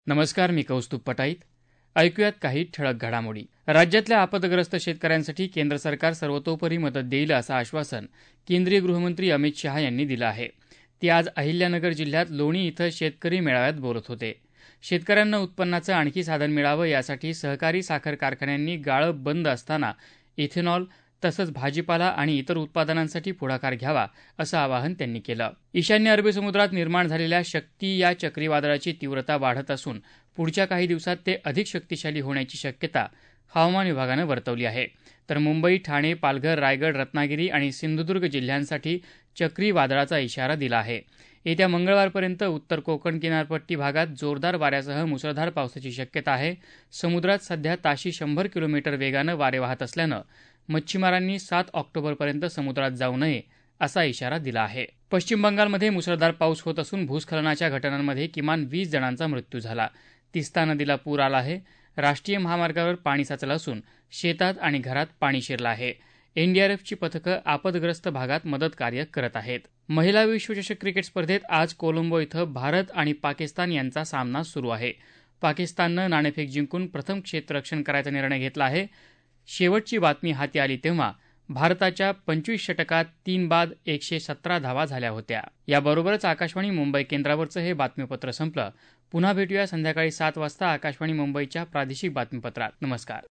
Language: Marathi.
नमस्कार, मी कौस्तुभ पटाईत. ऐकूयात काही ठळक घडामोडी. राज्यातल्या आपदग्रस्त शेतकऱ्यांसाठी केंद्र सरकार सर्वतोपरी मदत देईल असं आश्वासन केंद्रीय गृहमंत्री अमित शहा यांनी दिलं आहे. ते आज अहिल्यानगर जिल्ह्यात लोणी इथं शेतकरी मेळाव्यात बोलत होते. शेतकऱ्यांना उत्पन्नाचं आणखी साधन मिळावं यासाठी सहकारी साखर कारखान्यांनी गाळप बंद असताना इथेनॉल तसंच भाजीपाला आणि इतर उत्पादनांसाठी पुढाकार घ्यावा असं आवाहन त्यांनी केलं. ईशान्य अरबी समुद्रात निर्माण झालेल्या शक्ती या चक्रीवादळाची तीव्रता वाढत असून पुढच्या काही दिवसात ते अधिक शक्तिशाली होण्याची शक्यता हवामान विभागानं वर्तवली आहे. तर मुंबई, ठाणे, पालघर, रायगड, रत्नागिरी आणि सिंधुदुर्ग जिल्ह्यांसाठी चक्रीवादळाचा इशारा दिला आहे. येत्या मंगळवारपर्यंत उत्तर कोकण किनारपट्टी भागात जोरदार वाऱ्यासह मुसळधार पावसाची शक्यता आहे. समुद्रात सध्या ताशी 100 किलोमीटर वेगानं वारे वाहत असल्यानं मच्छीमारांनी 7 ऑक्टोबरपर्यंत समुद्रात जाऊ नये असा इशारा दिला आहे. पश्चिम बंगालमध्ये मुसळधार पाऊस होत असून भूस्खलनाच्या घटनांमध्ये किमान 20 जणांचा मृत्यू झाला. तिस्ता नदीला पूर आला आहे. राष्ट्रीय महामार्गावर पाणी साचलं असून शेतात आणि घरात पाणी शिरलं आहे. एनडीआरएफची पथकं आपदग्रस्त भागात मदत कार्य करत आहेत. महिला विश्वचषक क्रिकेट स्पर्धेत आज कोलंबो इथं भारत आणि पाकिस्तान यांचा सामना सुरू आहे. पाकिस्ताननं नाणेफेक जिंकून प्रथम क्षेत्ररक्षण करायचा निर्णय घेतला आहे. शेवटची बातमी हाती आली तेव्हा भारताच्या 25 षटकात 3 बाद 117 धावा झाल्या होत्या. याबरोबरच आकाशवाणी मुंबई केंद्रावरचं हे बातमीपत्र संपलं. पुन्हा भेटूया संध्याकाळी 7 वाजता आकाशवाणी मुंबईच्या प्रादेशिक बातमीपत्रात. नमस्कार.